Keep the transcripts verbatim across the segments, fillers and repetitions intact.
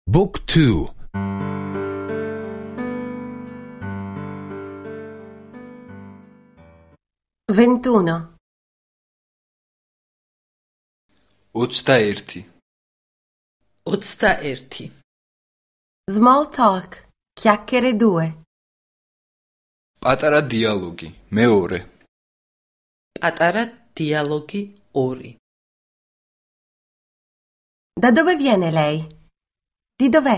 บุ๊กทู ventuno ოცდაერთი ოცდაერთი small talk chiacchiere due პატარა დიალოგი მეორე პატარა დიალოგი ორი Da dove viene lei? Di dov'è?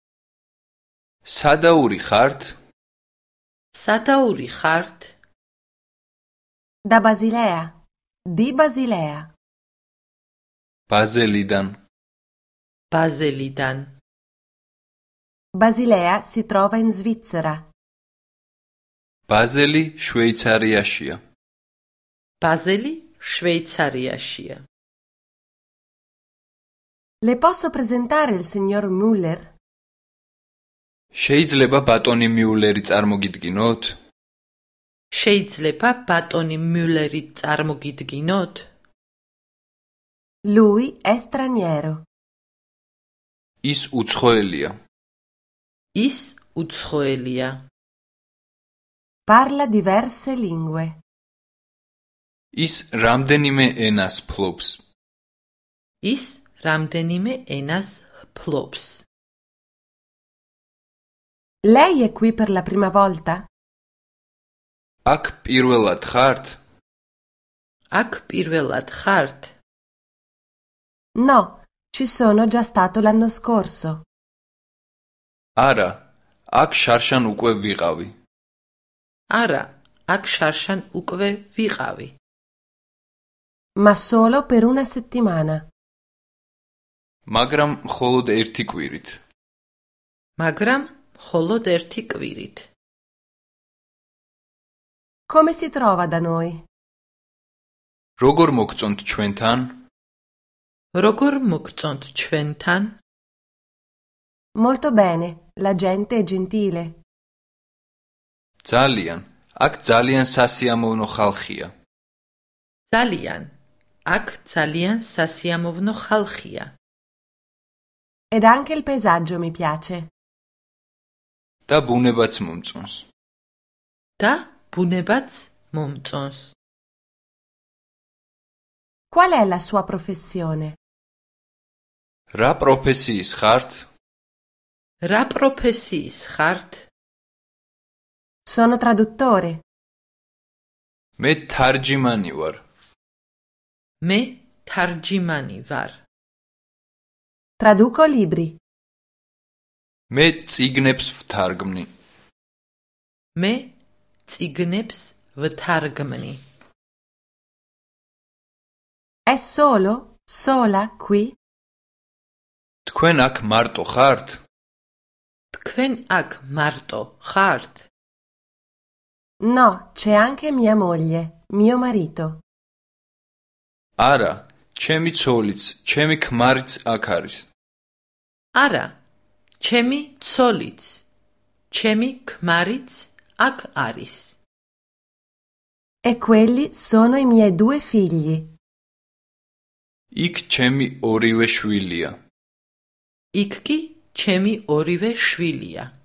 სადაური ხართ? სადაური ხართ? Da Basilea. Di Basilea. ბაზელიდან ბაზელიდან Basilea si trova in Svizzera. ბაზელი შვეიცარიაშია ბაზელი შვეიცარიაშია Le posso presentare il signor Müller? შეიძლება ბატონი მიულერი წარმოგიდგინოთ? შეიძლება ბატონი მიულერი წარმოგიდგინოთ? Lui è straniero. ის უცხოელია ის უცხოელია Parla diverse lingue. ის რამდენიმე ენას ფლობს ის რამდენიმე ენას ფლობს Lei è qui per la prima volta? აქ პირველად ხართ? აქ პირველად ხართ? No, ci sono già stato l'anno scorso. არა აქ შარშან უკვე ვიყავი არა აქ შარშან უკვე ვიყავი Ma solo per una settimana. მაგრამ მხოლოდ ერთი კვირით მაგრამ მხოლოდ ერთი კვირით Come si trova da noi? როგორ მოგწონთ ჩვენთან? როგორ მოგწონთ ჩვენთან? Molto bene, la gente è gentile. ძალიან აქ ძალიან სასიამოვნო ხალხია ძალიან აქ ძალიან სასიამოვნო ხალხია Ed anche il paesaggio mi piace. და ბუნებაც მომწონს და ბუნებაც მომწონს Qual è la sua professione? რა პროფესიის ხართ? რა პროფესიის ხართ? Sono traduttore. მე თარჯიმანი ვარ მე თარჯიმანი ვარ Traduco libri. მე წიგნებს ვთარგმნი მე წიგნებს ვთარგმნი È solo, sola qui? თქვენ აქ მარტო ხართ? თქვენ აქ მარტო ხართ? No, c'è anche mia moglie, mio marito. არა ჩემი ცოლიც ჩემი ქმარიც აქ არის არა ჩემი ცოლიც ჩემი ქმარიც აქ არის E quelli sono i miei due figli. იქ ჩემი ორივე შვილია იქ კი ჩემი ორივე შვილია